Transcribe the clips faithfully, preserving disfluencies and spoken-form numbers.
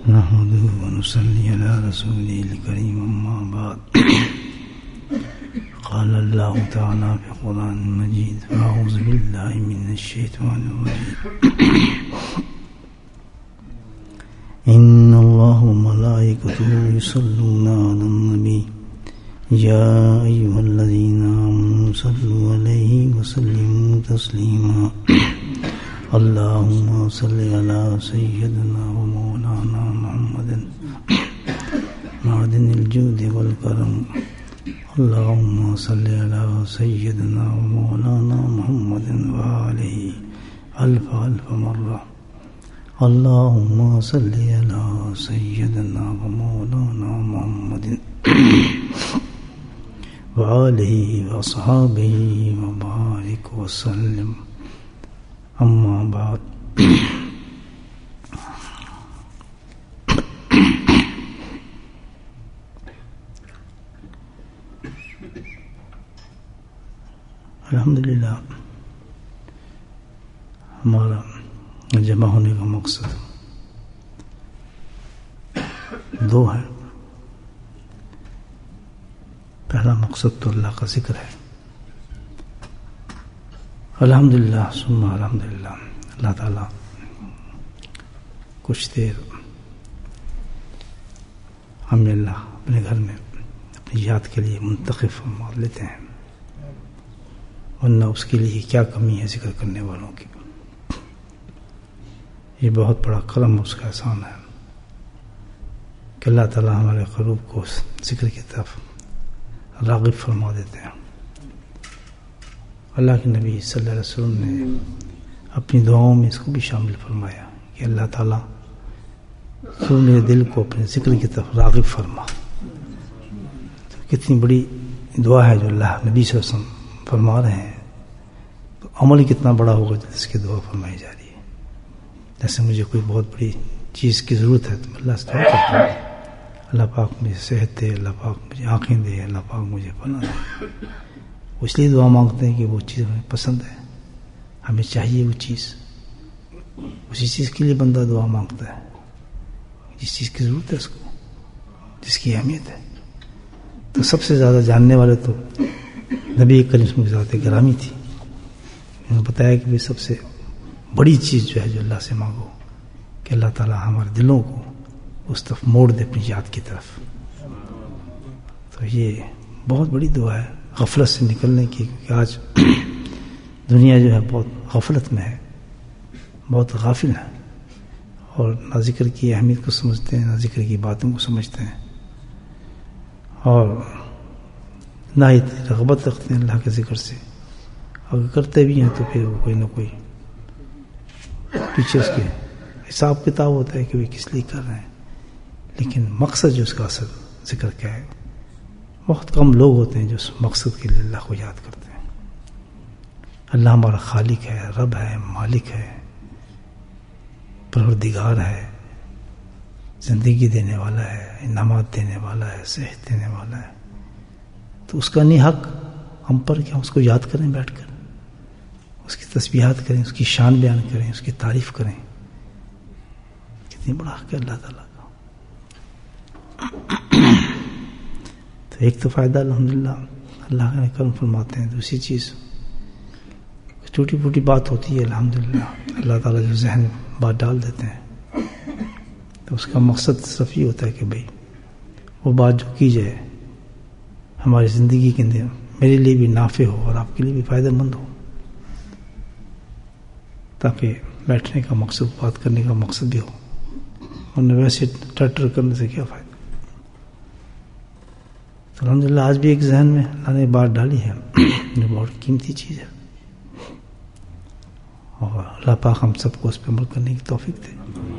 نحمده ونصلي على رسوله الكريم أما بعد قال الله تعالى في القرآن المجيد فأعوذ بالله من الشيطان الرجيم إن الله وملائكته يصلون على النبي يا أيها الذين آمنوا صلوا عليه وسلموا تسليما اللهم صل على سيدنا ومولانا محمد معدن الجود والكرم اللهم صل على سيدنا ومولانا محمد وآله ألف ألف مرة اللهم صل على سيدنا ومولانا محمد وآله وأصحابه وبارك وسلم أما بعد الحمدللہ ہمارا جمع ہونے کا مقصد دو ہے. پہلا مقصد تو اللہ کا ذکر ہے. الحمدللہ ثم الحمدللہ اللہ تعالیٰ کچھ دیر ہم اللہ اپنے گھر میں اپنی یاد کے لیے منتخب فرما لیتے ہیں، ورنہ اس کے لیے کیا کمی ہے ذکر کرنے والوں کی. یہ بہت بڑا کرم اس کا احسان ہے کہ اللہ تعالیٰ ہمارے قلوب کو ذکر کی طرف راغب فرما دیتے ہیں. اللہ کے نبی صلی اللہ علیہ وسلم نے اپنی دعاؤں میں اس کو بھی شامل فرمایا کہ اللہ تعالیٰ تو میرے دل کو اپنے ذکر کی طرف راغب فرما. تو کتنی بڑی دعا ہے جو اللہ نبی صلی اللہ علیہ وسلم فرما رہے ہیں، تو عمل کتنا بڑا ہوگا جس کی دعا فرمائی جا رہی ہے. جیسے مجھے کوئی بہت بڑی چیز کی ضرورت ہے تو میں اللہ سے دعا کرتا ہوں اللہ پاک مجھے صحت دے، اللہ پاک مجھے آنکھیں دے، اللہ پاک مجھے پناہ دے. اس لیے دعا مانگتے ہیں کہ وہ چیز ہمیں پسند ہے، ہمیں چاہیے وہ چیز. اسی چیز کے لیے بندہ دعا مانگتا ہے جس چیز کی ضرورت ہے اس کو، جس کی اہمیت ہے. تو سب سے زیادہ جاننے والے تو نبی کریم صلی اللہ علیہ وسلم کی ذات گرامی تھی. انہوں نے بتایا کہ سب سے بڑی چیز جو ہے جو اللہ سے مانگو کہ اللہ تعالیٰ ہمارے دلوں کو اس طرف موڑ دے اپنی یاد کی طرف. تو یہ بہت بڑی دعا ہے غفلت سے نکلنے کی، کہ آج دنیا جو ہے بہت غفلت میں ہے، بہت غافل ہے، اور نہ ذکر کی اہمیت کو سمجھتے ہیں، نہ ذکر کی باتوں کو سمجھتے ہیں، اور نہ ہی رغبت رکھتے ہیں اللہ کے ذکر سے. اگر کرتے بھی ہیں تو پھر وہ کوئی نہ کوئی پیچھے اس کے حساب کتاب ہوتا ہے کہ وہ کس لیے کر رہے ہیں، لیکن مقصد جو اس کا اصل ذکر کیا ہے. بہت کم لوگ ہوتے ہیں جو اس مقصد کے لیے اللہ کو یاد کرتے ہیں. اللہ ہمارا خالق ہے، رب ہے، مالک ہے، پروردگار ہے، زندگی دینے والا ہے، انعامات دینے والا ہے، صحت دینے والا ہے. تو اس کا نہیں حق ہم پر کیا اس کو یاد کریں، بیٹھ کر اس کی تسبیحات کریں، اس کی شان بیان کریں، اس کی تعریف کریں. کتنی بڑا حق ہے اللہ تعالیٰ کا. تو ایک تو فائدہ الحمدللہ اللہ کا کرم فرماتے ہیں. دوسری چیز چھوٹی پھوٹی بات ہوتی ہے الحمدللہ اللہ تعالیٰ جو ذہن بات ڈال دیتے ہیں تو اس کا مقصد صرف یہ ہوتا ہے کہ بھئی وہ بات جو کی جائے ہماری زندگی کے اندر میرے لیے بھی نافع ہو اور آپ کے لیے بھی فائدہ مند ہو، تاکہ بیٹھنے کا مقصد، بات کرنے کا مقصد بھی ہو، ورنہ ویسے ٹٹر کرنے سے کیا فائدہ. تو الحمدللہ آج بھی ایک ذہن میں اللہ نے بات ڈالی ہے جو بہت قیمتی چیز ہے، اور اللہ پاک ہم سب کو اس پہ عمل کرنے کی توفیق دے.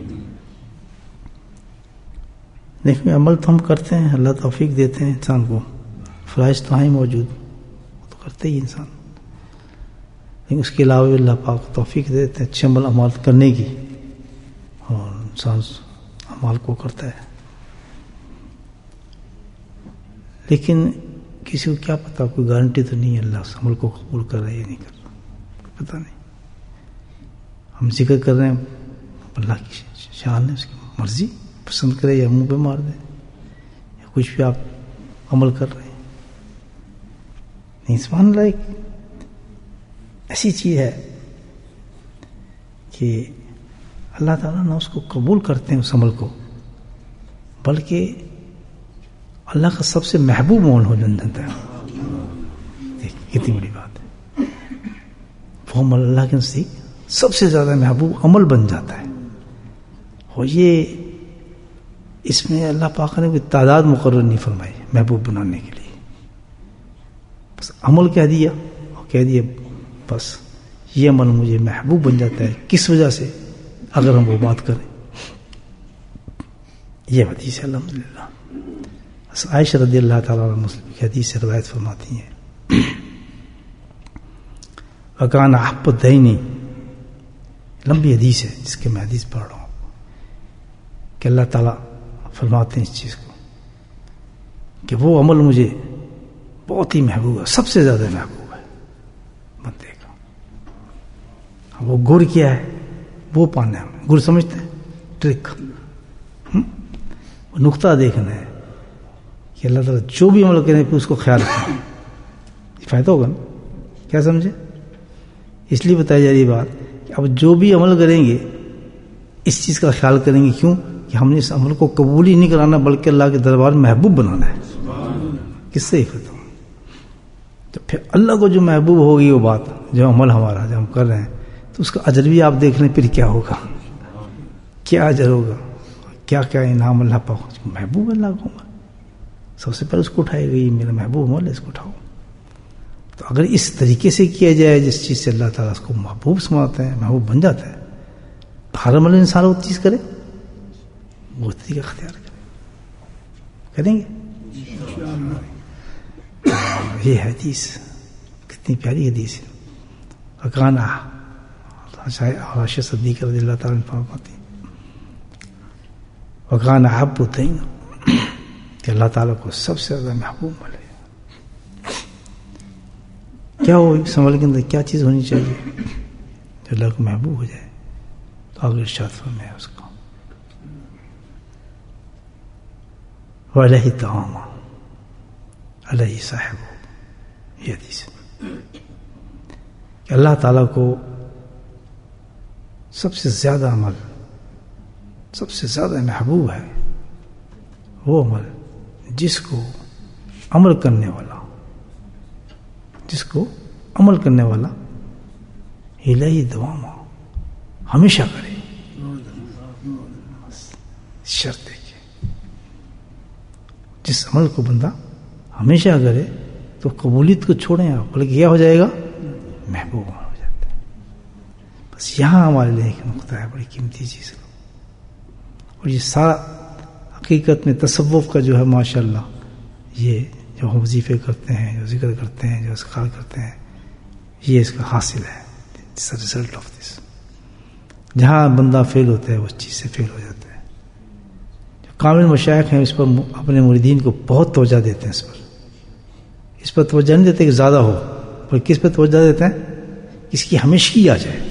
دیکھیں عمل تو ہم کرتے ہیں، اللہ توفیق دیتے ہیں انسان کو، فرائض تو ہیں موجود، وہ تو کرتے ہی انسان، لیکن اس کے علاوہ اللہ پاک توفیق دیتے ہیں اچھے عمل عمل کرنے کی، اور انسان عمل کو کرتا ہے. لیکن کسی کو کیا پتا، کوئی گارنٹی تو نہیں ہے اللہ اس عمل کو قبول کر رہا ہے یا نہیں کر رہا، پتہ نہیں. ہم ذکر کر رہے ہیں اللہ کی شان ہے، اس کی مرضی، پسند کرے یا منہ پہ مار دے یا کچھ بھی آپ عمل کر رہے ہیں. نہیں سبحان اللہ، ایک ایسی چیز ہے کہ اللہ تعالیٰ نہ اس کو قبول کرتے ہیں اس عمل کو، بلکہ اللہ کا سب سے محبوب عمل ہو جاتا ہے. کتنی بڑی بات ہے، وہ عمل اللہ کے نزدیک سب سے زیادہ محبوب عمل بن جاتا ہے. اور یہ اس میں اللہ پاک نے کوئی تعداد مقرر نہیں فرمائی محبوب بنانے کے لیے، بس عمل کہہ دیا اور کہہ دیا بس یہ عمل مجھے محبوب بن جاتا ہے. کس وجہ سے؟ اگر ہم وہ بات کریں. یہ حدیث ہے الحمدللہ. عائشہ رضی اللہ تعالیٰ عنہ مسلم کی حدیث سے روایت فرماتی ہیں، وَكَانَ أَحَبُّ الدَّيْنِ، لمبی حدیث ہے جس کے میں حدیث پڑھ رہا ہوں کہ اللہ تعالیٰ فرماتے ہیں اس چیز کو کہ وہ عمل مجھے بہت ہی محبوب ہے، سب سے زیادہ محبوب ہے بندے کا. وہ گر کیا ہے وہ پانا ہے. گر سمجھتے ہیں؟ ٹرک، وہ نقطہ دیکھنا ہے کہ اللہ تعالیٰ جو بھی عمل کریں پھر اس کو خیال رکھنا. یہ فائدہ ہوگا نا؟ کیا سمجھے؟ اس لیے بتائی جا رہی بات کہ اب جو بھی عمل کریں گے اس چیز کا خیال کریں گے. کیوں؟ کہ ہم نے اس عمل کو قبول ہی نہیں کرانا بلکہ اللہ کے دربار میں محبوب بنانا ہے. کس سے حفظ ہو؟ تو پھر اللہ کو جو محبوب ہوگی وہ بات، جو عمل ہمارا جو ہم کر رہے ہیں، تو اس کا اجر بھی آپ دیکھ لیں. پھر کیا ہوگا، کیا اجر ہوگا، کیا کیا انعام اللہ پاک. محبوب اللہ کو سب سے پہلے اس کو اٹھائے گا، یہ میرا محبوب عمل ہے، اس کو اٹھاؤ. تو اگر اس طریقے سے کیا جائے جس چیز سے اللہ تعالیٰ اس کو محبوب سماتا ہے، محبوب بن جاتا ہے، ہر عمل انسان وہ چیز کرے، وہ طریقہ اختیار کرے. کریں گے یہ حدیث کتنی پیاری حدیث ہے. اکانا عائشہ صدیقہ رضی اللہ تعالیٰ عنہ فرماتی وکانا احب الدین، کہ اللہ تعالیٰ کو سب سے زیادہ محبوب عمل ہے. کیا ہو اس عمل کے اندر کیا چیز ہونی چاہیے جو اللہ کو محبوب ہو جائے؟ تو آگے ارشاد فرمایا اس کو وَعَلَيْهِ طَعَامٌ عَلَيْهِ صَاحِبُهُ. یہ حدیث ہے کہ اللہ تعالیٰ کو سب سے زیادہ عمل، سب سے زیادہ محبوب ہے وہ عمل جس کو عمل کرنے والا جس کو عمل کرنے والا الہی دوام ہمیشہ کرے. شرط ہے جس عمل کو بندہ ہمیشہ کرے تو قبولیت کو چھوڑیں آپ، بلکہ کیا ہو جائے گا؟ محبوب ہو جاتا ہے. بس یہاں ہمارے لیے ایک نقطہ ہے بڑی قیمتی چیز کا، اور یہ سارا حقیقت میں تصوف کا جو ہے ماشاءاللہ، یہ جو ہم وظیفے کرتے ہیں، جو ذکر کرتے ہیں، جو اذکار کرتے ہیں، یہ اس کا حاصل ہے. Result of this. جہاں بندہ فیل ہوتا ہے اس چیز سے فیل ہو جاتا ہے. جو کامل مشائخ ہیں اس پر اپنے مریدین کو بہت توجہ دیتے ہیں. اس پر اس پر توجہ نہیں دیتے کہ زیادہ ہو، پر کس پر توجہ دیتے ہیں؟ اس کی ہمیشگی آ جائے،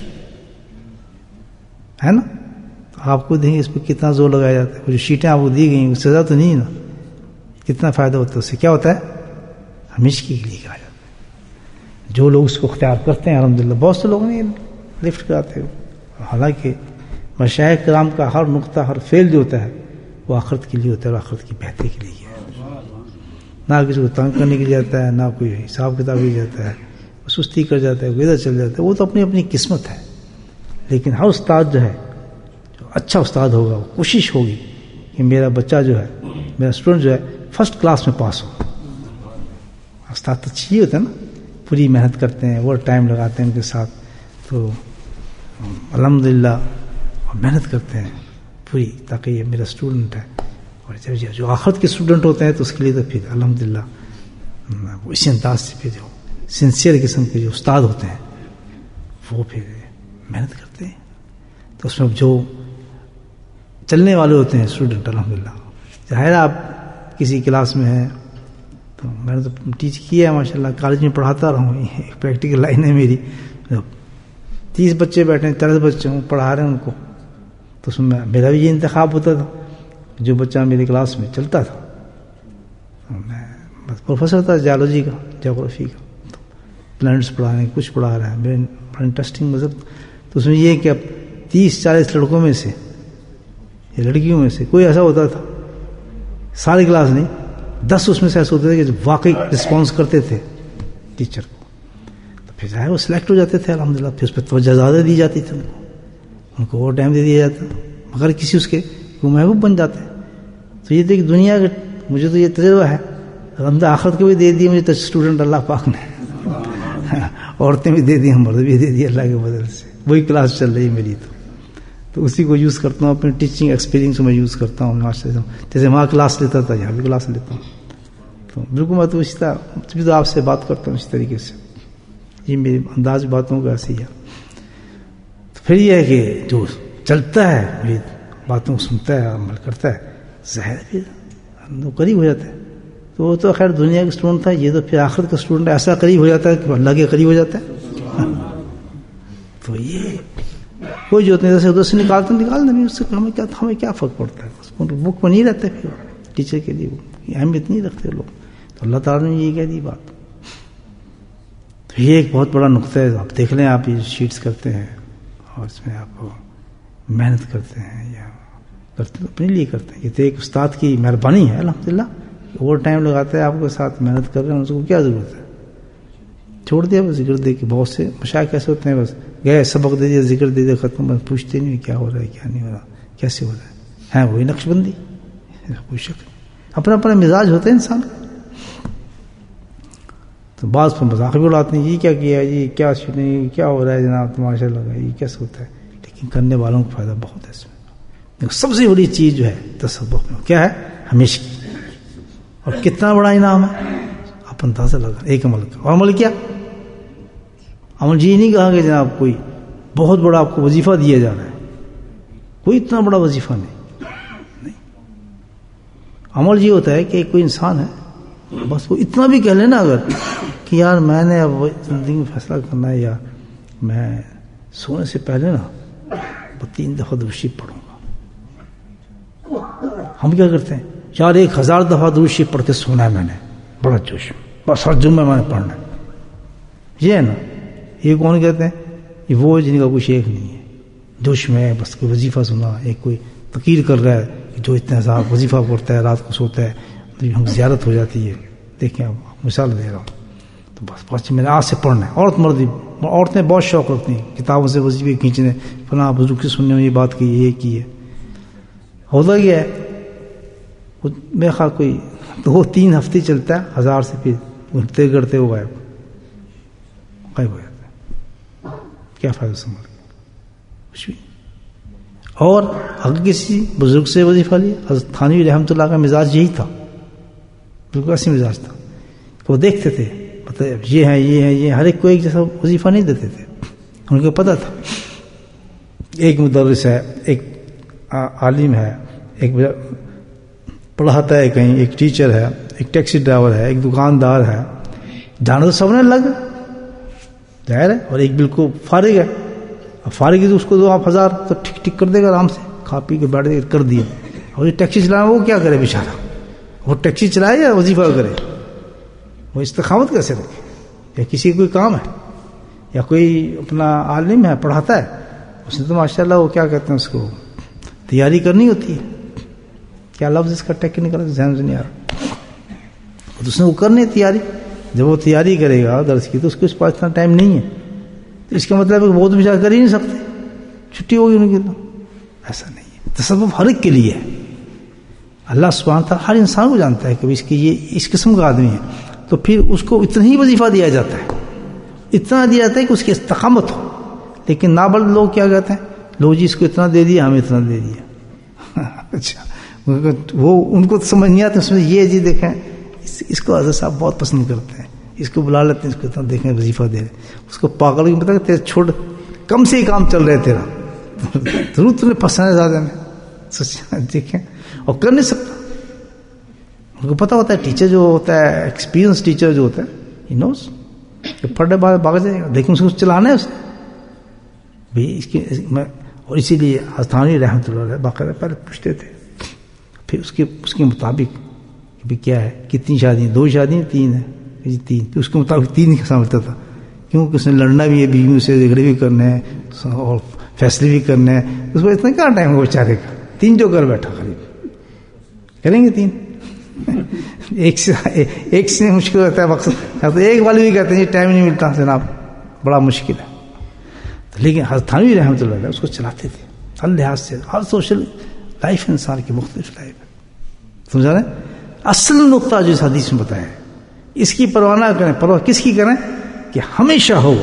ہے نا. تو آپ کو دیں اس پہ کتنا زور لگایا جاتا ہے. وہ جو شیٹیں آپ کو دی گئی اس سے زیادہ تو نہیں نا. کتنا فائدہ ہوتا ہے اس سے؟ کیا ہوتا ہے؟ ہمیشگی کے لیے کہا جاتا ہے. جو لوگ اس کو اختیار کرتے ہیں الحمدللہ، بہت سے لوگ نہیں لفٹ کراتے ہو. حالانکہ مشائخ کرام کا ہر نقطہ، ہر فیل جو ہوتا ہے وہ آخرت کے لیے ہوتا ہے اور آخرت کی بہتری کے لیے ہے. نہ کسی کو تنگ کرنے کے لیے جاتا ہے، نہ کوئی حساب کتاب کے لیے جاتا ہے، وہ سستی کر جاتا ہے، وہ ادھر چل جاتا ہے. وہ تو اپنی اپنی قسمت ہے. لیکن ہر استاد جو ہے، جو اچھا استاد ہوگا، وہ کوشش ہوگی کہ میرا بچہ جو ہے، میرا اسٹوڈنٹ جو ہے فرسٹ کلاس میں پاس ہو. استاد تو اچھی ہوتا ہے نا، پوری محنت کرتے ہیں، وہ ٹائم لگاتے ہیں ان کے ساتھ، تو الحمدللہ محنت کرتے ہیں پوری، تاکہ یہ میرا اسٹوڈنٹ ہے. اور جب جو آخرت کے اسٹوڈنٹ ہوتے ہیں تو اس کے لیے تو پھر الحمدللہ وہ اسی انداز سے پھر جو سنسیئر قسم کے جو استاد ہوتے ہیں وہ پھر محنت کرتے ہیں. تو اس میں جو چلنے والے ہوتے ہیں اسٹوڈنٹ الحمدللہ. ظاہر آپ کسی کلاس میں ہیں تو میں نے تو ٹیچ کیا ہے ماشاء اللہ، کالج میں پڑھاتا رہا ہوں. ایک پریکٹیکل لائن ہے میری. تیس بچے بیٹھے ہیں، چالیس بچے ہوں، پڑھا رہے ہیں ان کو، تو اس میں میرا بھی یہ انتخاب ہوتا تھا. جو بچہ میری کلاس میں چلتا تھا میں بس پروفیسر تھا جیولوجی کا جغرافی کا, پلانٹس پڑھا رہے ہیں کچھ پڑھا رہے ہیں بڑا انٹرسٹنگ مطلب. تو اس میں یہ کہ اب تیس چالیس لڑکوں میں سے یا لڑکیوں میں سے کوئی ایسا ہوتا تھا, ساری کلاس نہیں, دس اس میں سے ایسے ہوتے تھے کہ جو واقعی رسپانس کرتے تھے ٹیچر کو, تو پھر ظاہر وہ سلیکٹ ہو جاتے تھے الحمد للہ. پھر اس پہ توجہ زیادہ دی جاتی تھی ان کو, ان کو اور ٹائم دے دیا جاتا, مگر کسی اس کے وہ محبوب بن جاتے ہیں. تو یہ دیکھ دنیا کے مجھے تو یہ تجربہ ہے, رمضان آخرت کو بھی دے دی مجھے تو اسٹوڈنٹ اللہ پاک نے, عورتیں بھی دے دی, مرد بھی دے دی اللہ کے بدل سے. وہی کلاس چل رہی ہے میری تو تو اسی کو یوز کرتا ہوں, اپنے ٹیچنگ ایکسپیرینس میں یوز کرتا ہوں. جیسے وہاں کلاس لیتا تھا یہاں بھی کلاس لیتا ہوں. تو بالکل میں تو اسی طرح بھی تو آپ سے بات کرتا ہوں اسی طریقے سے. یہ میری انداز باتوں کا ایسی ہے. تو پھر یہ ہے کہ جو چلتا ہے میری باتوں کو سنتا ہے عمل کرتا ہے, ظاہر پھر قریب ہو جاتا ہے. تو وہ تو خیر دنیا کا اسٹوڈنٹ تھا, یہ تو پھر آخرت کا اسٹوڈنٹ ایسا قریب ہو جاتا ہے کہ اللہ کے قریب ہو جاتا ہے. تو یہ کوئی جو ادھر سے ادھر سے نکالتے نکال دیں, اس سے ہمیں کیا ہمیں کیا فرق پڑتا ہے. بک میں نہیں رہتے پھر ٹیچر کے لیے اہمیت نہیں رکھتے لوگ. تو اللہ تعالیٰ نے یہ کہہ دی بات. تو یہ ایک بہت بڑا نقطہ ہے. آپ دیکھ لیں, آپ یہ شیٹس کرتے ہیں اور اس میں آپ محنت کرتے ہیں یا کرتے اپنے لیے کرتے ہیں. یہ تو ایک استاد کی مہربانی ہے الحمدللہ. اوور ٹائم لگاتا ہے آپ کے ساتھ محنت کر رہے ہیں, اس کو کیا ضرورت ہے, چھوڑ دیا بس ذکر دے کے. بہت سے مشائخ کیسے ہوتے ہیں, بس گئے سبق دے دیا ذکر دے دیا ختم, بس پوچھتے نہیں کیا ہو رہا ہے کیا نہیں ہو رہا کیسے ہو رہا ہے. ہیں وہی نقش بندی, کوئی شک. اپنا اپنا مزاج ہوتا ہے انسان کا. تو بعض پر مذاق بھی اڑاتے ہیں, یہ کیا کیا جی, کیا نہیں کیا ہو رہا ہے جناب تماشا لگا, یہ کیسے ہوتا ہے. لیکن کرنے والوں کو فائدہ بہت ہے اس میں. سب سے بڑی چیز جو ہے تصوف میں کیا ہے, ہمیشہ. اور کتنا بڑا انعام ہے آپ اندازہ لگا ایک عمل کا. اور عمل کیا, عمل جی نہیں کہا کہ جناب کوئی بہت بڑا آپ کو وظیفہ دیا جا رہا ہے, کوئی اتنا بڑا وظیفہ نہیں. نہیں, عمل یہ ہوتا ہے کہ کوئی انسان ہے بس وہ اتنا بھی کہہ لینا اگر کہ یار میں نے اب زندگی میں فیصلہ کرنا ہے, یا میں سونے سے پہلے نا وہ تین دفعہ درود شریف پڑھوں گا. ہم کیا کرتے ہیں, یار ایک ہزار دفعہ درود شریف پڑھ کے سونا ہے میں نے, بڑا جوش, بس ہر جمعہ میں نے پڑھنا ہے. یہ ہے نا, یہ کون کہتے ہیں, یہ وہ جن کا کوئی شیخ نہیں ہے, جوش میں بس کوئی وظیفہ سنا, ایک کوئی تقریر کر رہا ہے کہ جو اتنے ہزار وظیفہ پڑھتا ہے رات کو سوتا ہے تو ہم زیارت ہو جاتی ہے. دیکھیں اب مثال دے رہا ہوں, تو بس بس میں نے آج سے پڑھنا ہے. عورت مرد, عورتیں بہت شوق رکھتی ہیں کتابوں سے وظیفے کھینچنے, فلاں بزرگ سے سننے میں یہ بات کی, یہ کی ہے. ہوتا کیا ہے, میرے خیال کوئی دو تین ہفتے چلتا ہے, ہزار سے پھر گھٹتے گھٹتے وہ غائب غائب ہو جاتا ہے. کیا فائدہ سنبھال کچھ بھی. اور اگر کسی بزرگ سے وظیفہ لیا, حضرت تھانوی رحمۃ اللہ کا مزاج یہی تھا, بالکل ایسی مزاج تھا. وہ دیکھتے تھے مطلب یہ ہے یہ ہے یہ, ہر ایک کو ایک جیسا وظیفہ نہیں دیتے تھے. ان کو پتہ تھا ایک مدرس ہے, ایک عالم ہے, ایک پڑھاتا ہے کہیں, ایک ٹیچر ہے, ایک ٹیکسی ڈرائیور ہے, ایک دکاندار ہے. جانا تو سب نے لگ ظاہر ہے, اور ایک بالکل فارغ ہے. اب فارغ ہے تو اس کو دو آپ ہزار تو ٹھیک ٹھیک کر دے گا آرام سے, کھا پی کے بیٹھ دے کر دیا. اور یہ ٹیکسی چلانا وہ کیا کرے بیچارہ, وہ ٹیکسی چلائے یا وظیفہ کرے, وہ استقامت کیسے رکھے. یا کسی کوئی کام ہے یا کوئی اپنا عالم ہے پڑھاتا ہے, اس نے تو ماشاء اللہ وہ کیا کہتے ہیں اس کو تیاری کرنی ہوتی ہے. کیا لفظ اس کا ٹیکنیکل ذہن سے نہیں آ رہا, تو اس نے وہ کرنی تیاری. جب وہ تیاری کرے گا درس کی تو اس کے پاس اتنا ٹائم نہیں ہے, تو اس کا مطلب ہے کہ وہ تو بیچارہ کر ہی نہیں سکتے, چھٹی ہوگی ان کی. تو ایسا نہیں ہے. تصوف ہر ایک کے لیے ہے. اللہ سبحانہ تعالیٰ ہر انسان کو جانتا ہے کہ اس کی یہ اس قسم کا آدمی ہے, تو پھر اس کو اتنا ہی وظیفہ دیا جاتا ہے, اتنا دیا جاتا ہے کہ اس کی استقامت ہو. لیکن نابلد لوگ کیا کہتے ہیں, لوگ جی اس کو اتنا دے دیا, ہمیں اتنا دے دیا. اچھا, وہ ان کو سمجھ نہیں آتا اس میں یہ جی دیکھیں اس, اس کو حضرت صاحب بہت پسند کرتے ہیں, اس کو بلا لیتے ہیں, اس کو اتنا دیکھیں وظیفہ دے رہے. اس کو پاگل کی پتہ کہ تیرے چھوڑ کم سے ہی کام چل رہے تیرا, ضرور تمہیں پسند ہے زیادہ میں سچ دیکھیں, اور کر نہیں سکتا. ان کو پتہ ہوتا ہے ٹیچر جو ہوتا ہے, ایکسپیرینس ٹیچر جو ہوتا ہے, ہی نوز کہ پڑھنے بعد بھاگ جائے گا, لیکن اس کو چلانا ہے اس نے بھی اس کی میں. اور اسی لیے تھانوی رحمۃ اللہ علیہ باقاعدہ پہلے پوچھتے تھے, پھر اس کے اس کے مطابق کہ کیا ہے، کتنی شادی، دو شادی تین ہے جی تین، پھر اس کے مطابق تین کا سمجھتا تھا، کیونکہ اس نے لڑنا بھی ہے، بیویوں سے جھگڑے بھی کرنے ہیں اور فیصلے بھی کرنے ہیں، اس کو اتنا کہاں ٹائم ہو بیچارے کا، تین جو کر بیٹھا قریب کریں گے تین ایک سے ایک سے مشکل ہوتا ہے مقصد، تو ایک والے بھی کہتے ہیں ٹائم نہیں ملتا جناب، بڑا مشکل ہے، لیکن حضرت تھانوی رحمۃ اللہ علیہ اس کو چلاتے تھے ہر لحاظ سے، ہر سوشل لائف انسان کی مختلف لائف ہے، سمجھا رہے اصل نقطہ جو اس حدیث میں بتایا ہے، اس کی پرواہ نہ کریں، پرواہ کس کی کریں کہ ہمیشہ ہو،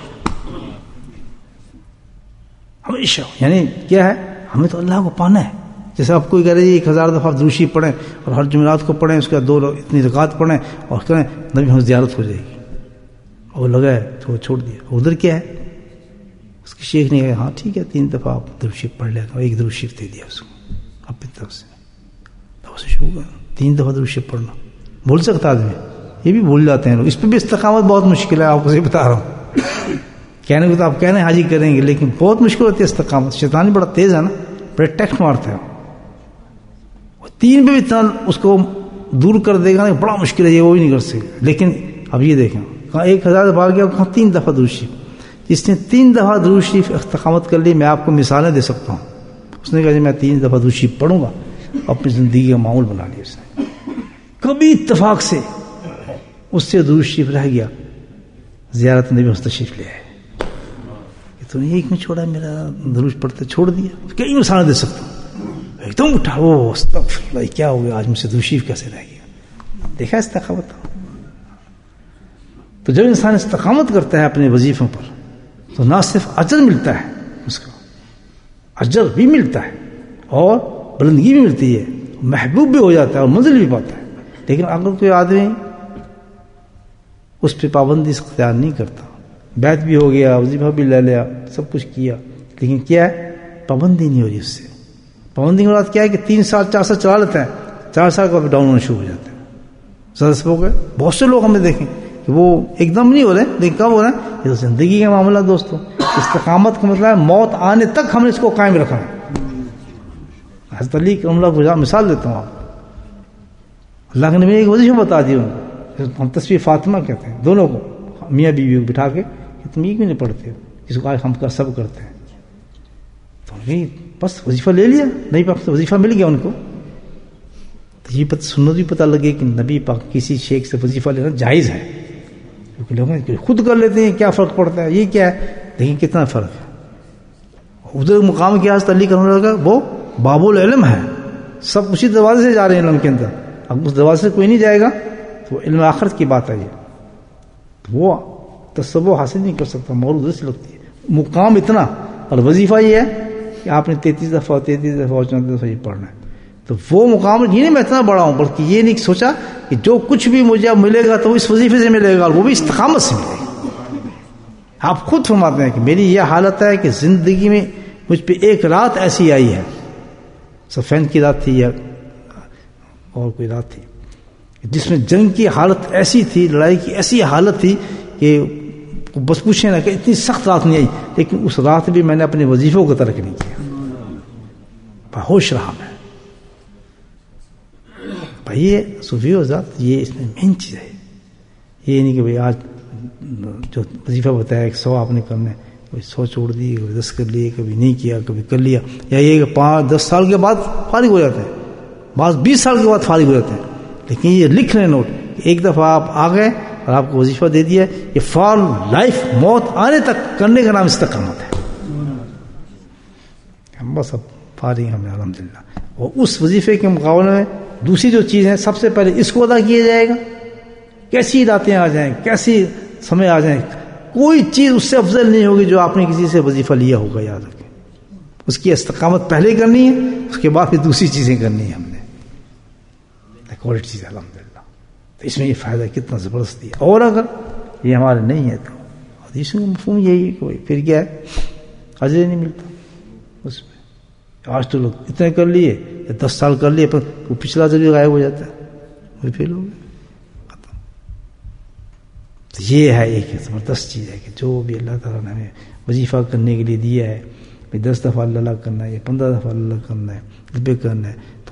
ہمیشہ ہو، یعنی کیا ہے، ہمیں تو اللہ کو پانا ہے، جیسے آپ کوئی کہہ رہے ایک ہزار دفعہ درود پڑھیں اور ہر جمعرات کو پڑھیں، اس کے بعد دو اتنی رکعت پڑھیں اور کریں، نبی ہم زیارت ہو جائے گی، اور لگا ہے تو چھوڑ دیا، ادھر کیا ہے، اس کے شیخ نے کہا ہاں ٹھیک ہے تین دفعہ آپ درود شریف پڑھ لیتا ہوں، ایک درود شریف دے دیا اس کو اپنی طرف سے، تو اسے شروع کر تین دفعہ درود شریف پڑھنا بول سکتا آدمی، یہ بھی بھول جاتے ہیں لوگ، اس پہ بھی استقامت بہت مشکل ہے، آپ کو یہ بتا رہا ہوں، کہنے کو تو آپ کہنے حاجی کریں گے لیکن بہت مشکل ہوتی ہے استقامت، شیطان بڑا تیز ہے نا، بڑے ٹیکٹ مارتا ہے، تین پہ بھی اتنا اس کو دور کر دے گا نا، بڑا مشکل ہے یہ، وہ بھی نہیں کر سکے، لیکن اب یہ دیکھیں کہاں ایک ہزار دفعہ گیا، کہاں تین دفعہ درود شریف، جس نے تین دفعہ درود شریف استقامت کر لی، میں آپ کو مثالیں دے سکتا ہوں، اس نے کہا جی میں تین دفعہ درود شریف پڑھوں گا، اپنی زندگی کا معمول بنا لیا اس نے، کبھی اتفاق سے اس سے درود شریف رہ گیا، زیارت نبی تشریف لے آئے، تو نے ایک میں چھوڑا، میرا درود پڑھتے چھوڑ دیا، کئی مثالیں دے سکتا ہوں، ایک دم اٹھا وہ استغفر اللہ کیا ہو گیا آج مجھ سے درود شریف کیسے رہ گیا، دیکھا استقامت، تو جب انسان استقامت کرتا ہے اپنے وظیفوں پر تو نہ صرف اجر ملتا ہے، اس کا اجر بھی ملتا ہے اور بلندگی بھی ملتی ہے، محبوب بھی ہو جاتا ہے اور منزل بھی پاتا ہے، لیکن اگر کوئی آدمی اس پہ پابندی اختیار نہیں کرتا، بیعت بھی ہو گیا، وظیفہ بھی لے لیا، سب کچھ کیا، لیکن کیا ہے پابندی نہیں ہو رہی، اس سے پابندی کی بات کیا ہے کہ تین سال چار سال چلا لیتے ہیں، چار سال کا ڈاؤن ہونا شروع ہو جاتا ہے، زیادہ سے ہو گئے، بہت سے لوگ ہمیں دیکھیں کہ وہ ایک دم نہیں ہو رہے، لیکن کب ہو رہے ہیں، یہ تو زندگی کا معاملہ دوستوں، استقامت کا مطلب ہے موت آنے تک ہم نے اس کو قائم رکھنا ہے، حضرت علی کا معاملہ مثال دیتا ہوں، آپ اللہ کے نبی نے ایک وظیفہ بتا دیا ان کو، ہم تصویر فاطمہ کہتے ہیں، دونوں کو میاں بیوی کو بٹھا کے کہ تم ایک بھی نہیں پڑھتے ہو، جس کو آج ہم کا سب کرتے ہیں، تو بس وظیفہ لے لیا، نبی پاک سے وظیفہ مل گیا ان کو، تو یہ پتہ سنت بھی پتہ لگے کہ نبی پاک کسی شیخ سے وظیفہ لینا جائز ہے، کیونکہ لوگ خود کر لیتے ہیں، کیا فرق پڑتا ہے، یہ کیا ہے، لیکن کتنا فرق ہے، ادھر مقام کیا ہے علی کرنے لگا، وہ باب العلم ہے، سب اسی دروازے سے جا رہے ہیں علم کے اندر، اب اس دروازے سے کوئی نہیں جائے گا تو علم آخرت کی بات ہے، یہ وہ تصور حاصل نہیں کر سکتا، موضوع سے لگتی ہے، مقام اتنا، اور وظیفہ یہ ہے کہ آپ نے تینتیس دفعہ تینتیس دفعہ چونتیس دفعہ یہ پڑھنا ہے، تو وہ مقام یہ نہیں میں اتنا بڑا ہوں، بلکہ یہ نہیں سوچا کہ جو کچھ بھی مجھے ملے گا تو اس وظیفے سے ملے گا، وہ بھی استقامت سے ملے گا، آپ خود فرماتے ہیں کہ میری یہ حالت ہے کہ زندگی میں مجھ پہ ایک رات ایسی آئی ہے، صفین کی رات تھی یا اور کوئی رات تھی، جس میں جنگ کی حالت ایسی تھی، لڑائی کی ایسی حالت تھی کہ بس پوچھیں نا کہ اتنی سخت رات نہیں آئی، لیکن اس رات بھی میں نے اپنے وظیفوں کو ترک نہیں کیا، بہوش رہا میں، بھائی یہ صوفی و ذات یہ اس میں مین چیز ہے، یہ نہیں کہ بھائی آج جو وظیفہ بتایا ایک سو آپ نے کرنا ہے، کوئی سو چھوڑ دی، کبھی دس کر لیے، کبھی نہیں کیا، کبھی کر لیا، یا یہ کہ پانچ دس سال کے بعد فارغ ہو جاتے ہیں، بعض بیس سال کے بعد فارغ ہو جاتے ہیں، لیکن یہ لکھ لیں نوٹ کہ ایک دفعہ آپ آ گئے اور آپ کو وظیفہ دے دیا، یہ فار لائف، موت آنے تک کرنے کا نام استقامت ہے، ہم بس اب فارغ ہیں الحمدللہ، اور اس وظیفے کے مقابلے میں دوسری جو چیز ہے سب سے پہلے اس کو ادا کیا جائے گا، کیسی راتیں آ جائیں، کیسی سمے آ جائیں، کوئی چیز اس سے افضل نہیں ہوگی جو آپ نے کسی سے وظیفہ لیا ہوگا، یاد رکھیں، اس کی استقامت پہلے کرنی ہے، اس کے بعد پھر دوسری چیزیں کرنی ہے ہم نے، کوالٹی چیز الحمدللہ، تو اس میں یہ فائدہ کتنا زبردست ہے، اور اگر یہ ہمارے نہیں ہے تو حدیث کا مفہوم یہی ہے کہ پھر کیا ہے، اجر نہیں ملتا اس میں، آج تو لوگ اتنے کر لیے یا دس سال کر لیے، پر وہ پچھلا اجر بھی غائب ہو جاتا ہے، وہ پھر ہو گیا ختم، تو یہ ہے ایک زبردست چیز ہے کہ جو بھی اللہ تعالیٰ نے ہمیں وظیفہ کرنے کے لیے دیا ہے، دس دفعہ اللہ کرنا ہے یا پندرہ دفعہ اللہ کرنا ہے، دبے کرنا ہے، تو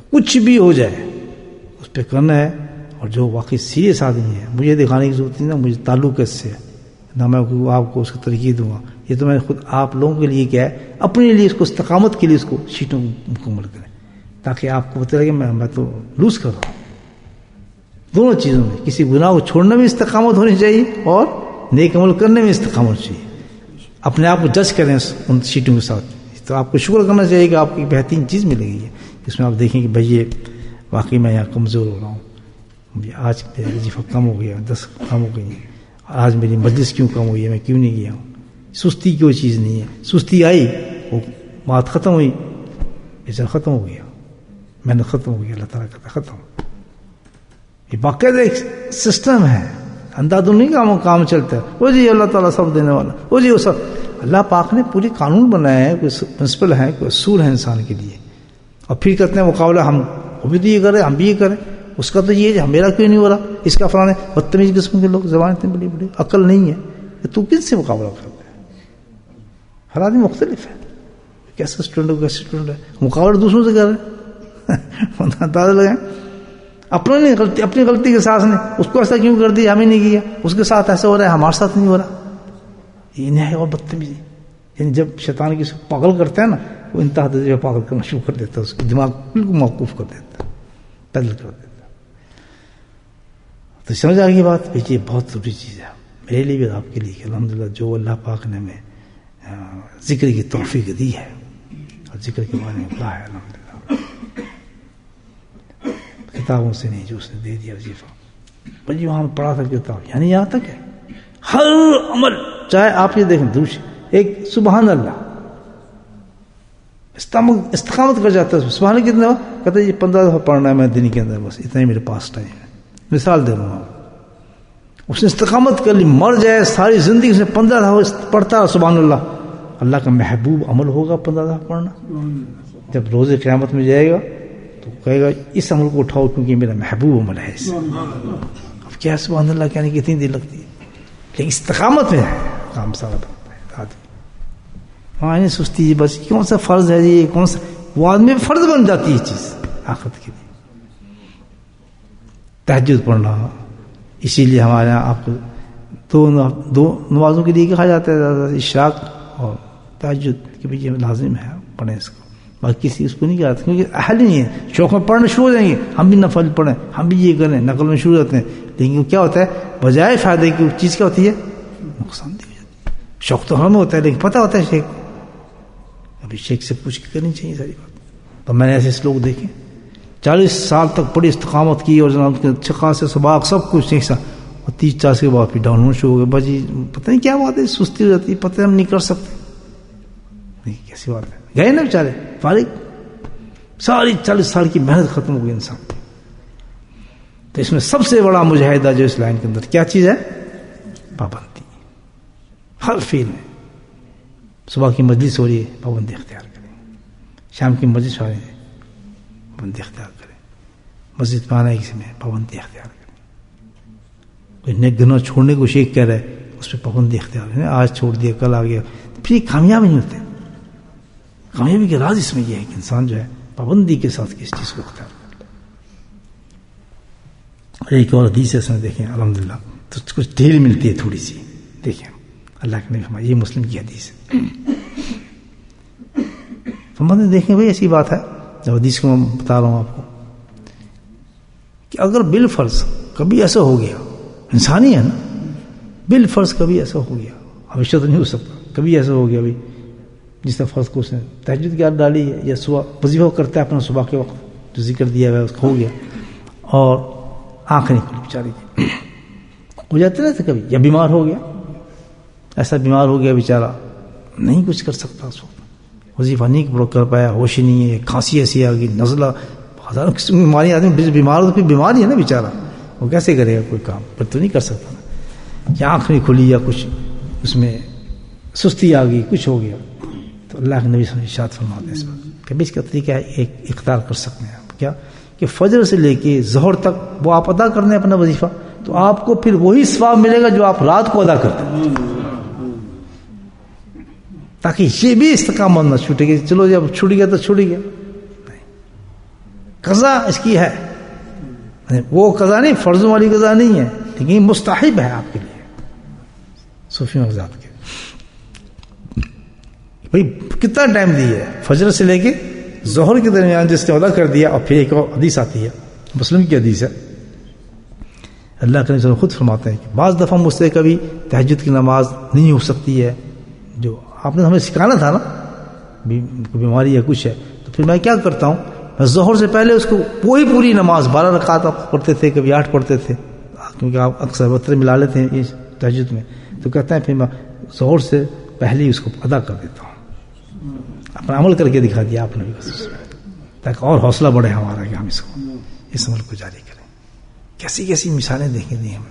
کچھ بھی ہو جائے اس پہ کرنا ہے. اور جو واقعی سیریس آدمی ہے مجھے دکھانے کی ضرورت نہیں نا مجھے تعلق اس سے نہ میں آپ کو اس کا طریقے دوں گا. یہ تو میں خود آپ لوگوں کے لیے کیا ہے اپنے لیے اس کو استقامت کے لیے اس کو شیٹوں مکمل کریں تاکہ آپ کو پتہ لگے میں میں تو لوز کر رہا ہوں دونوں چیزوں میں. کسی گناہ کو چھوڑنے میں استقامت ہونی چاہیے اور نیک عمل کرنے میں استقامت چاہیے. اپنے آپ کو جج کریں ان شیٹوں کے ساتھ تو آپ کو شکر کرنا چاہیے کہ آپ کو ایک بہترین چیز ملے گی ہے جس میں آپ دیکھیں کہ بھائی یہ واقعی میں یہاں کمزور ہو رہا ہوں. مجھے آج میرا وظیفہ کم ہو گیا دس کم ہو گئی ہیں. آج میری مجلس کیوں کم ہوئی ہے میں کیوں نہیں گیا ہوں. سستی کوئی چیز نہیں ہے. سستی آئی وہ بات ختم ہوئی اجر ختم ہو گیا محنت ختم ہو گئی اللہ تعالیٰ کا ختم. یہ باقاعدہ ایک سسٹم ہے انداز نہیں کام کام چلتا ہے. وہ جی اللہ تعالیٰ سب دینے والا وہ جی وہ سب اللہ پاک نے پوری قانون بنایا ہے کوئی پرنسپل ہے کوئی اصول ہے انسان کے لیے. اور پھر کرتے ہیں مقابلہ ہم وہ بھی تو یہ کریں ہم بھی یہ کریں. اس کا تو یہ میرا کیوں نہیں ہو رہا اس کا فلاں بدتمیز قسم کے لوگ زبان اتنی بڑی بڑی عقل نہیں ہے تو کن سے مقابلہ کرتے ہیں. ہر آدمی مختلف ہے کیسا اسٹوڈنٹ ہے کیسا اسٹوڈنٹ ہے مقابلہ دوسروں سے کر رہے ہیں اندازہ لگائیں اپنا نہیں غلطی اپنی غلطی کے ساتھ نے اس کو ایسا کیوں کر دیا ہمیں نہیں کیا اس کے ساتھ ایسا ہو رہا ہے ہمارے ساتھ نہیں ہو رہا. یہ نہیں ہے اور بدتمیزی یعنی جب شیطان کسی کو پاگل کرتا ہے نا وہ انتہا درجے پہ پاگل کرنا شروع کر دیتا ہے اس کے دماغ بالکل موقوف کر دیتا ہے پیدل کر دیتا ہے. تو سمجھ آ گئی بات یہ بہت ضروری چیز ہے میرے لیے بھی آپ کے لیے کہ الحمدللہ جو اللہ پاک نے ہمیں ذکر کی توفیق دی ہے اور ذکر کے بارے میں کہا ہے الحمدللہ کتابوں سے نہیں جو اس نے دے دیا وظیفہ. بھائی وہاں پڑھا تھا کتاب یعنی یہاں تک ہے ہر عمل چاہے آپ یہ دیکھیں دوش ایک سبحان اللہ استقامت کر جاتا ہے. سبحان اللہ کتنا کہتے ہیں یہ پندرہ دفعہ پڑھنا ہے میں دن کے اندر بس اتنا ہی میرے پاس ٹائم ہے. مثال دے رہا ہوں اس نے استقامت کر لی مر جائے ساری زندگی اس نے پندرہ دفعہ پڑھتا سبحان اللہ اللہ کا محبوب عمل ہوگا پندرہ دفعہ پڑھنا. جب روز قیامت میں جائے گا تو کہے گا اس عمل کو اٹھاؤ کیونکہ میرا محبوب عمل ہے اس. اب کیا سبحان اللہ کہنے کی اتنی دیر لگتی ہے لیکن استقامت میں ہے کام سارا بنتا ہے. ہاں نہیں سستی بس کون سا فرض ہے جی کون سا وہ آدمی فرض بن جاتی ہے چیز آخرت کے لیے. تہجد پڑھنا اسی لیے ہمارے یہاں آپ کو دو دو نمازوں کے لیے کہا جاتا ہے اشراق اور تہجد کہ بھائی یہ لازم ہے پڑھیں اس کو. باقی کسی اس کو نہیں کہتے کیونکہ اہل نہیں ہے. شوق میں پڑھنا شروع ہو جائیں گے ہم بھی نفل پڑھیں ہم بھی یہ کریں نقل میں شروع ہوتے ہیں لیکن کیا ہوتا ہے بجائے فائدے کی چیز کیا ہوتی ہے نقصان دہ ہو جاتی ہے. شوق تو ہمیں ہوتا ہے لیکن پتہ ہوتا ہے شیخ ابھی شیخ سے پوچھ کے کرنی چاہیے ساری بات. تو میں نے ایسے لوگ دیکھے چالیس سال تک بڑی استقامت کی اور جناب کے اچھے خاصے سباق سب کچھ ایک ساتھ اور تیس چالیس کے بعد پھر ڈاؤن ہونا شروع ہو گئے. بھائی پتہ نہیں کیا بات ہے سستی ہو جاتی ہے پتہ ہم نہیں کر سکتے نہیں کیسی بات ہے. گئے نا بیچارے فارغ ساری چالیس سال کی محنت ختم ہو گئی انسان. تو اس میں سب سے بڑا مجاہدہ جو اس لائن کے اندر کیا چیز ہے پابندی. ہر فیل میں صبح کی مجلس ہو رہی ہے پابندی اختیار کریں شام کی مجلس ہو رہی ہے پابندی اختیار کریں مسجد میں آنا ہے کسی میں پابندی اختیار کریں. کوئی نیک گناہ چھوڑنے کو شیخ کہہ رہا ہے اس پہ پابندی اختیار کریں. آج چھوڑ دیا کل آ گیا پھر یہ کامیاب نہیں ہوتے. کامیابی کے راز اس میں یہ ہے کہ انسان جو ہے پابندی کے ساتھ کس چیز کو اختیار کر لے. ایک اور حدیث ہے اس میں دیکھیں الحمدللہ تو کچھ ڈھیل ملتی ہے تھوڑی سی. دیکھیں اللہ کے نبی فرمایا یہ مسلم کی حدیث ہے فرماتے ہیں دیکھیں بھائی ایسی بات ہے جب حدیث کو میں بتا رہا ہوں آپ کو کہ اگر بالفرض کبھی ایسا ہو گیا انسانی ہے نا بالفرض کبھی ایسا ہو گیا ہمیشہ تو نہیں ہو سکتا کبھی ایسا ہو گیا بھائی جس طرح فرض کو اس نے تہجد کی یاد ڈالی ہے یا صبح وظیفہ کرتا ہے اپنا صبح کے وقت جو ذکر دیا ہوا ہے اس کو ہو گیا اور آنکھ نہیں کھلی بیچاری کی ہو جاتے نا کبھی یا بیمار ہو گیا ایسا بیمار ہو گیا بیچارہ نہیں کچھ کر سکتا اس وقت وظیفہ نہیں کر پایا ہوش نہیں ہے کھانسی ایسی آ گئی نزلہ ہزاروں قسم کی بیماری آدمی بیمار ہو تو پھر بیمار ہی ہے نا بیچارہ وہ کیسے کرے گا کوئی کام پھر تو نہیں کر سکتا نا یا آنکھ نہیں کھلی یا کچھ اس میں سستی آ گئی کچھ ہو گیا تو اللہ کے نبی صلی اللہ علیہ وسلم ارشاد فرماتے ہیں اس پر کہ اس کا طریقہ ہے ایک اختیار کر سکتے ہیں آپ کیا کہ فجر سے لے کے ظہر تک وہ آپ ادا کرنے اپنا وظیفہ تو آپ کو پھر وہی ثواب ملے گا جو آپ رات کو ادا کرتے ہیں تاکہ یہ بھی استقامت نہ چھوٹے گا چلو جب چھوٹ گیا تو چھوٹ گیا قضا اس کی ہے، وہ قضا نہیں، فرضوں والی قضا نہیں ہے، لیکن یہ مستحب ہے آپ کے لیے صوفیوں حضرات کے. بھائی کتنا ٹائم دیا ہے؟ فجر سے لے کے ظہر کے درمیان جس نے ادا کر دیا. اور پھر ایک اور حدیث آتی ہے، مسلم کی حدیث ہے، اللہ کے نبی خود فرماتے ہیں کہ بعض دفعہ مجھ سے کبھی تہجد کی نماز نہیں ہو سکتی ہے، جو آپ نے ہمیں سکھانا تھا نا، بیماری یا کچھ ہے، تو پھر میں کیا کرتا ہوں، میں ظہر سے پہلے اس کو وہی پوری نماز بارہ رکعت آپ پڑھتے تھے، کبھی آٹھ پڑھتے تھے، کیونکہ آپ اکثر وتر ملا لیتے ہیں اس تہجد میں، تو کہتے ہیں پھر میں ظہر سے پہلے ہی اس کو ادا کر دیتا ہوں. اپنا عمل کر کے دکھا دیا آپ نے بھی، بس تاکہ اور حوصلہ بڑھے ہمارا کہ ہم اس کو اس عمل کو جاری کریں. کیسی کیسی مثالیں دیکھیں دی ہمیں.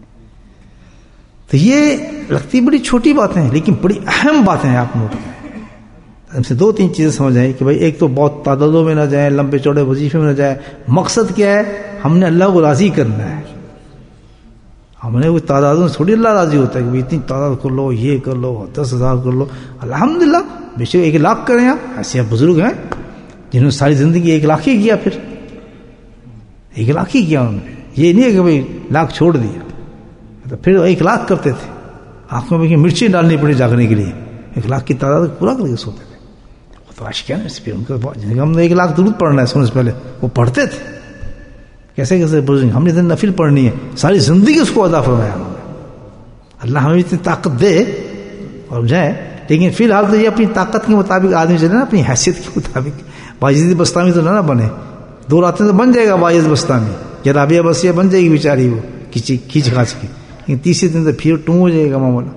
تو یہ لگتی بڑی چھوٹی باتیں ہیں لیکن بڑی اہم باتیں ہیں. آپ نوٹ کریں، ہم سے دو تین چیزیں سمجھ آئیں کہ بھائی ایک تو بہت تعدادوں میں نہ جائیں، لمبے چوڑے وظیفے میں نہ جائیں. مقصد کیا ہے؟ ہم نے اللہ کو راضی کرنا ہے. ہم نے وہ تعدادوں سے تھوڑی اللہ راضی ہوتا ہے کہ اتنی تعداد کر لو، یہ کر لو، دس ہزار کر لو. الحمدللہ بے شک ایک لاکھ کریں آپ. ایسے بزرگ ہیں جنہوں نے ساری زندگی ایک لاکھ ہی کیا، پھر ایک لاکھ ہی کیا انہوں نے. یہ نہیں ہے کہ بھائی لاکھ چھوڑ دیا، تو پھر ایک لاکھ کرتے تھے. آنکھوں میں مرچیں ڈالنی پڑی جاگنے کے لیے، ایک لاکھ کی تعداد پورا کر کے سوتے تھے. وہ تو آشکار ہے. پھر ان کا ہم نے ایک لاکھ درود پڑھنا ہے سونے سے پہلے، وہ پڑھتے تھے. کیسے کیسے بزرگ، ہم نے اتنی نفل پڑھنی ہے، ساری زندگی اس کو ادا فرمایا ہم نے. اللہ ہمیں اتنی طاقت دے اور جائے، لیکن فی الحال تو یہ اپنی طاقت کے مطابق آدمی چلے نا، اپنی حیثیت کے مطابق. باجد بستانی تو نہ بنے. دو راتیں تو بن جائے گا باجد بستانی، یا رابعہ بسیہ بن جائے گی بیچاری وہ کھینچ کھینچ کھانچ کی، لیکن تیسرے دن تو پھر ٹوں ہو جائے گا معاملہ.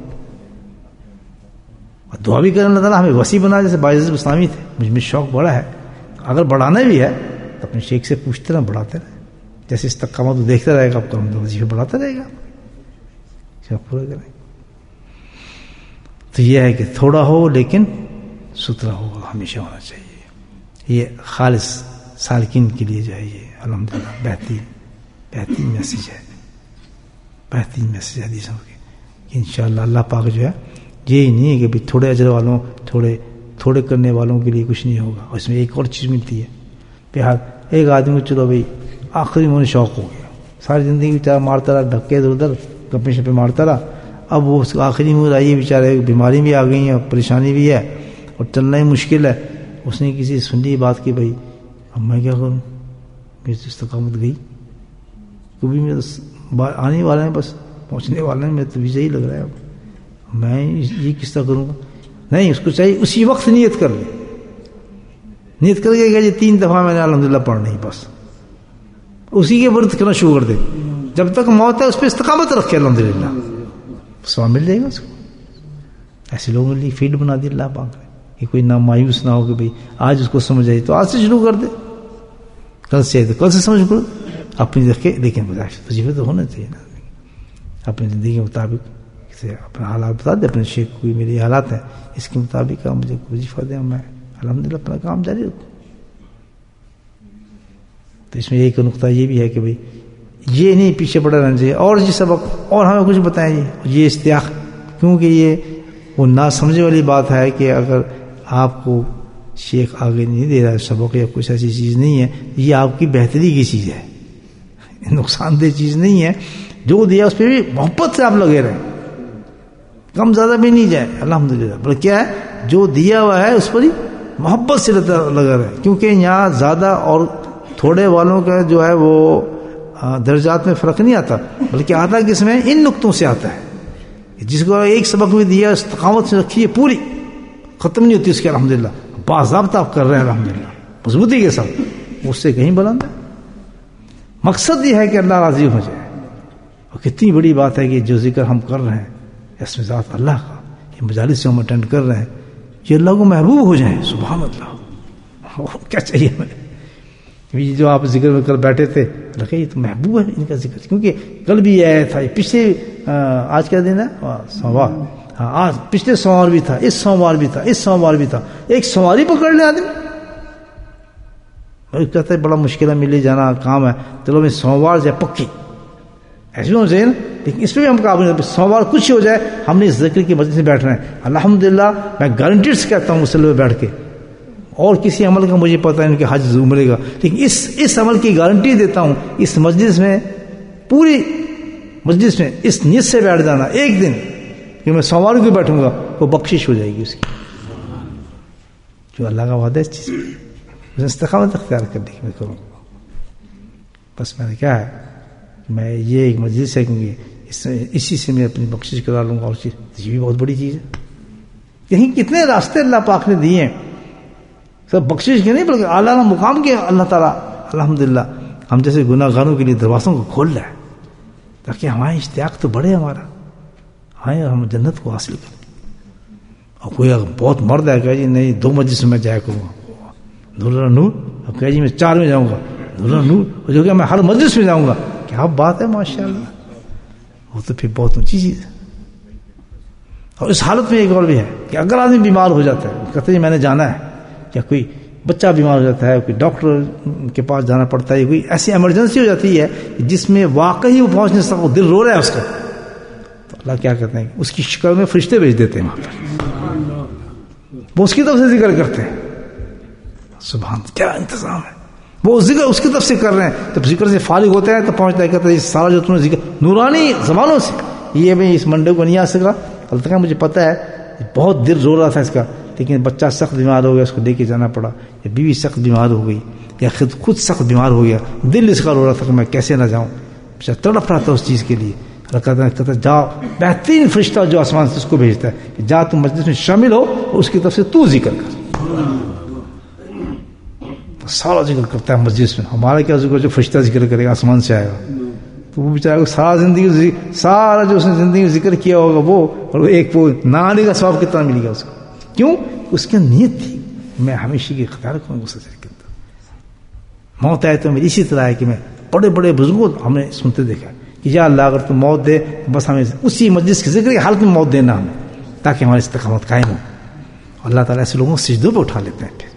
اور دعا بھی کرنے اللہ تعالیٰ ہمیں وسیع بنا، جیسے باجد بستانی تھے. مجھ میں شوق بڑا ہے، اگر بڑھانا بھی ہے تو اپنے شیخ سے پوچھتے رہے، بڑھاتے رہے. جیسے استقامت تو دیکھتا رہے گا، آپ کا وظیفہ بڑھاتا رہے گا، پورا کریں. تو یہ ہے کہ تھوڑا ہو لیکن ستھرا ہو، ہمیشہ ہونا چاہیے. یہ خالص سالکین کے لیے جو ہے یہ الحمدللہ بہترین بہترین میسج ہے، بہترین میسج حدیثوں کے. انشاءاللہ اللہ پاک جو ہے یہی نہیں ہے کہ بھی تھوڑے اجر والوں، تھوڑے تھوڑے کرنے والوں کے لیے کچھ نہیں ہوگا. اور اس میں ایک اور چیز ملتی ہے، بہار ایک آدمی کو چلو بھائی آخری میں شوق ہو گیا، ساری زندگی بیچارہ مارتا رہا، ڈھکے ادھر ادھر گپے شپے مارتا رہا. اب وہ اس آخری میں آئی بیچارے، بیماری بھی آ گئی ہے، پریشانی بھی ہے، اور چلنا ہی مشکل ہے. اس نے کسی سن لی بات کی، بھائی اب میں کیا کروں، میری استقامت گئی، کبھی میں آنے والے ہیں، بس پہنچنے والے ہیں، میں تو ویزا ہی لگ رہا ہے، اب میں یہ کس طرح کروں گا. نہیں، اس کو چاہیے اسی وقت نیت کر لے، نیت کر کے کہ یہ تین دفعہ میں نے الحمدللہ پڑھنی، بس اسی کے ورد کرنا شروع کر دے. جب تک موت ہے اس پہ استقامت رکھے، الحمدللہ سواب مل جائے گا اس کو. ایسے لوگوں کے لیے فیلڈ بنا دی اللہ پاک نے کہ کوئی نہ مایوس نہ ہو کہ بھائی آج اس کو سمجھ آئی تو آج سے شروع کر دے، کل سے تو کل سے سمجھ پڑو اپنی دیکھے. لیکن وظیفہ تو ہونا چاہیے نا، اپنی زندگی کے مطابق اپنے حالات بتا دے، اپنے شیخ کو میرے حالات ہیں، اس کے مطابق آپ مجھے وظیفہ دیں، میں الحمدللہ اپنا کام جاری رکھوں. تو اس میں ایک نقطہ یہ بھی ہے کہ بھائی یہ نہیں پیچھے پڑا رہنا چاہیے. اور جی سبق اور ہمیں کچھ بتائیں جی، یہ اشتیاق، کیونکہ یہ وہ نہ سمجھنے والی بات ہے کہ اگر آپ کو شیخ آگے نہیں دے رہا ہے سبق یا کچھ ایسی چیز نہیں ہے، یہ آپ کی بہتری کی چیز ہے، نقصان دہ چیز نہیں ہے. جو دیا اس پہ بھی محبت سے آپ لگے رہیں، کم زیادہ بھی نہیں جائے الحمدللہ. بلکہ کیا ہے، جو دیا ہوا ہے اس پر ہی محبت سے لگا رہے، کیونکہ یہاں زیادہ اور تھوڑے والوں کا جو ہے وہ درجات میں فرق نہیں آتا، بلکہ آتا کس میں، ان نقطوں سے آتا ہے. جس کو ایک سبق بھی دیا استقامت سے رکھیے، پوری ختم نہیں ہوتی اس کے، الحمدللہ باضابطہ آپ کر رہے ہیں الحمدللہ مضبوطی کے ساتھ، اس سے کہیں بلند ہے. مقصد یہ ہے کہ اللہ راضی ہو جائے. اور کتنی بڑی بات ہے کہ جو ذکر ہم کر رہے ہیں اس میں ذات اللہ کا، یہ مجالس سے ہم اٹینڈ کر رہے ہیں، یہ اللہ کو محبوب ہو جائیں. سبحان اللہ، کیا چاہیے ہمیں. جو آپ ذکر میں کل بیٹھے تھے، لگے یہ تو محبوب ہے ان کا ذکر، کیونکہ کل بھی یہ تھا، پچھلے آج کیا دن ہے، سوموار، ہاں آج پچھلے سوموار بھی تھا، اس سوموار بھی تھا، اس سوموار بھی تھا. ایک سوموار ہی پکڑ لے آدمی، میں کہتا ہے بڑا مشکل ہے، ملے جانا کام ہے، چلو میں سوموار جائے پکی ایسے ہو جائے نا. لیکن اس پہ بھی ہم قابل سوموار کچھ ہو جائے، ہم نے اس ذکر کی مجلس میں بیٹھ رہے ہیں الحمدللہ. میں گارنٹیڈ سے کہتا ہوں مسلم میں بیٹھ کے، اور کسی عمل کا مجھے پتہ نہیں کہ حج عمرے کا، لیکن اس اس عمل کی گارنٹی دیتا ہوں، اس مجلس میں پوری مجلس میں اس نیت سے بیٹھ جانا ایک دن کہ میں سوموار کو بیٹھوں گا، وہ بخشش ہو جائے گی اس کی، جو اللہ کا وعدہ ہے اس چیز میں استقامت اختیار کرنے کی میں کروں گا. بس میں نے کیا ہے میں یہ ایک مجلس ہے کیونکہ اس اسی سے میں اپنی بخشش کرا لوں گا، اور چیز یہ بھی بہت بڑی چیز ہے. یہیں کتنے راستے اللہ پاک نے دیے ہیں، سب بخشش کے نہیں بلکہ اعلیٰ مقام کے. اللہ تعالیٰ الحمدللہ ہم جیسے گناہ گاروں کے لیے دروازوں کو کھول رہا ہے تاکہ ہمارا اشتیاق تو بڑھے، ہمارا آئیں اور ہم جنت کو حاصل کریں. اور کوئی اگر بہت مرد ہے کہ جی نہیں دو مجلس میں جایا کروں گا، نور نور، اب کہ جی میں چار میں جاؤں گا، نور نور، اور جو کہ میں ہر مجلس میں جاؤں گا. کیا بات ہے ماشاء اللہ، وہ تو پھر بہت اونچی چیز ہے. اور اس حالت میں ایک اور بھی ہے کہ اگر آدمی بیمار ہو جاتا ہے، کہتے ہیں میں نے جانا ہے، یا کوئی بچہ بیمار ہو جاتا ہے، کوئی ڈاکٹر کے پاس جانا پڑتا ہے، کوئی ایسی ایمرجنسی ہو جاتی ہے جس میں واقعی وہ پہنچ نہیں سکتا، دل رو رہا ہے اس کا، تو اللہ کیا کہتے ہیں اس کی شکل میں فرشتے بھیج دیتے ہیں وہاں پر، وہ اس کی طرف سے ذکر کرتے ہیں. سبحان، کیا انتظام ہے، وہ ذکر اس کی طرف سے کر رہے ہیں، تو ذکر سے فارغ ہوتا ہے تو پہنچتا ہے، کہتا ہے سارا جو تم نے ذکر نورانی زبانوں سے، یہ میں اس منڈے کو نہیں آ سکا. البتہ مجھے پتہ ہے بہت دل رو رہا تھا اس کا، لیکن بچہ سخت بیمار ہو گیا، اس کو لے کے جانا پڑا، یا بیوی سخت بیمار ہو گئی، یا خود خود سخت بیمار ہو گیا، دل اس کا رو رہا تھا کہ میں کیسے نہ جاؤں، تڑپ رہا تھا اس چیز کے لیے. کہتا جاؤ، بہترین فرشتہ جو آسمان سے اس کو بھیجتا ہے کہ جا تم مجلس میں شامل ہو، اس کی طرف سے تو ذکر کر. سارا ذکر کرتا ہے مجلس میں. ہمارا کیا ذکر، جو فرشتہ ذکر کرے گا آسمان سے آئے گا، تو وہ بیچارہ سارا زندگی سارا جو اس نے زندگی میں ذکر کیا ہوگا وہ، اور وہ ایک وہ نہ آنے کا ثواب کتنا ملے گا اس کو. کیوں؟ اس کی نیت تھی میں ہمیشہ کی اختیار کروں گا اس کے اندر. موت آئے تو میری اسی طرح ہے کہ میں بڑے بڑے بزرگوں ہم نے سنتے دیکھا کہ یا اللہ اگر تم موت دے بس ہمیں اسی مجلس کے ذکر کی حالت میں موت دینا ہمیں، تاکہ ہماری استقامت قائم ہو. اللہ تعالیٰ ایسے لوگوں کو سجدوں پہ اٹھا لیتے ہیں. پھر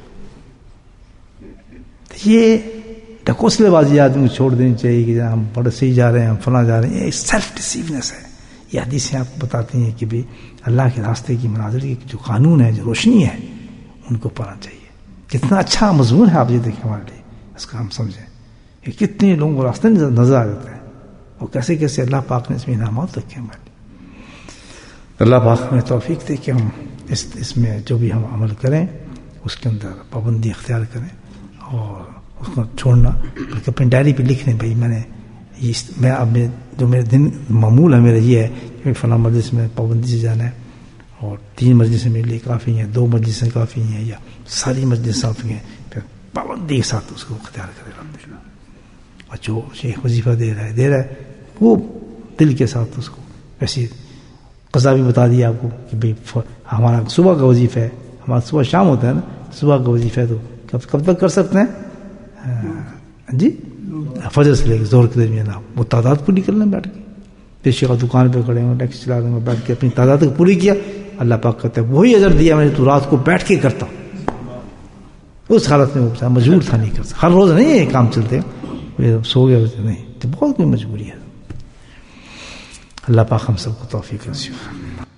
یہ ڈھکوسلے بازی آدمی کو چھوڑ دینی چاہیے کہ ہم بڑے صحیح جا رہے ہیں، ہم فلاں جا رہے ہیں. یہ سیلف ڈسیونیس ہے. یہ حدیثیں آپ کو بتاتی ہیں کہ بھی اللہ کے راستے کی مناظر کی جو قانون ہے، جو روشنی ہے، ان کو پڑھنا چاہیے. کتنا اچھا مضمون ہے، آپ یہ دیکھیں ہمارے لیے، اس کا ہم سمجھیں کہ کتنے لوگوں کو راستے نظر آ جاتا ہے، اور کیسے کیسے اللہ پاک نے اس میں انعامات رکھے ہمارے لیے. اللہ پاک ہمیں توفیق دے کہ ہم اس اس میں جو بھی ہم عمل کریں اس کے اندر پابندی اختیار کریں، اور اس کو چھوڑنا بلکہ اپنی ڈائری پہ لکھ لیں بھائی میں نے یہ میں اب میں جو میرے دن معمول ہے میرا یہ ہے کہ فلاں مجلس میں پابندی سے جانا ہے، اور تین مجلسیں میرے لیے کافی ہیں، دو مجلسیں کافی ہیں، یا ساری مجلس صاف ہیں، پھر پابندی کے ساتھ اس کو اختیار کرے گا. اور جو شیخ وظیفہ دے رہا ہے دے رہا ہے وہ دل کے ساتھ اس کو. ویسے قضا بھی بتا دیا آپ کو کہ بھائی ہمارا صبح کا وظیفہ ہے، ہمارا صبح شام ہوتا ہے نا، صبح کا وظیفہ ہے تو کب کب تک کر سکتے ہیں جی؟ فجر سے لے کے زور کے درمیان آپ وہ تعداد پوری کر لیں بیٹھ کے. پیشے کا دکان پہ کھڑے ہوں، ٹیکسی چلا دیں، بیٹھ کے اپنی تعداد کو پوری کیا، اللہ پاک کہتا ہے وہی اجر دیا میں نے تو رات کو بیٹھ کے کرتا. اس حالت میں وہ مجبور تھا نہیں کر سکتا. ہر روز نہیں یہ کام چلتے سو گیا نہیں، تو بہت کوئی مجبوری ہے. اللہ پاک ہم سب کو توفیق نصیب.